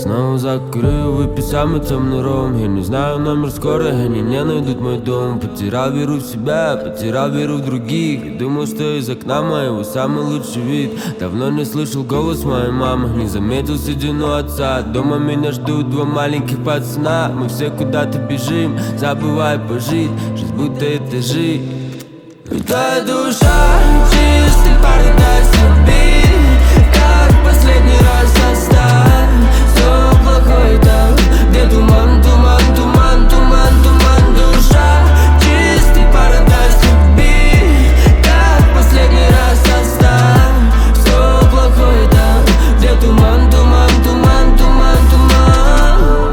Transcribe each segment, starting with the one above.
снова закурю, выпью самый темный ром. Я не знаю номер скорой, они не найдут мой дом. Потерял веру в себя, потерял веру в других. И думал, что из окна моего самый лучший вид. Давно не слышал голос моей мамы, не заметил седину отца. Дома меня ждут два маленьких пацана. Мы все куда-то бежим, забывая пожить. Жизнь будто этажи. И твоя душа чистый парадайз любви. Как последний раз оставь все плохое там, где туман, туман, туман, туман, туман. Душа чистый парадайз любви. Как последний раз оставь все плохое там, где туман, туман, туман, туман, туман.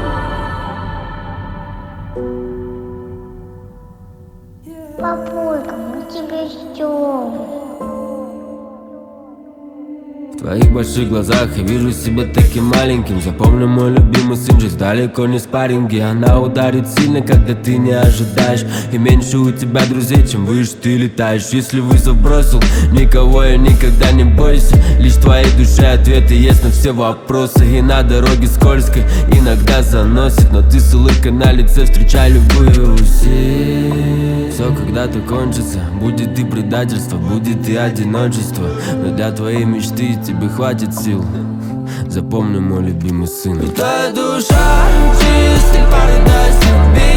Папулька, мы тебя ждем. В твоих больших глазах я вижу себя таким маленьким. Запомни, мой любимый сын, жизнь далеко не спарринги. Она ударит сильно, когда ты не ожидаешь. И меньше у тебя друзей, чем выше ты летаешь. Если вызов бросил, никого я никогда не бойся. Лишь в твоей душе ответы есть на все вопросы. И на дороге скользкой иногда заносит, но ты с улыбкой на лице встречай любую усилие. Все когда-то кончится, будет и предательство, будет и одиночество. Но для твоей мечты тебе хватит сил. Запомни, мой любимый сын. И твоя душа чистый парадайз любви.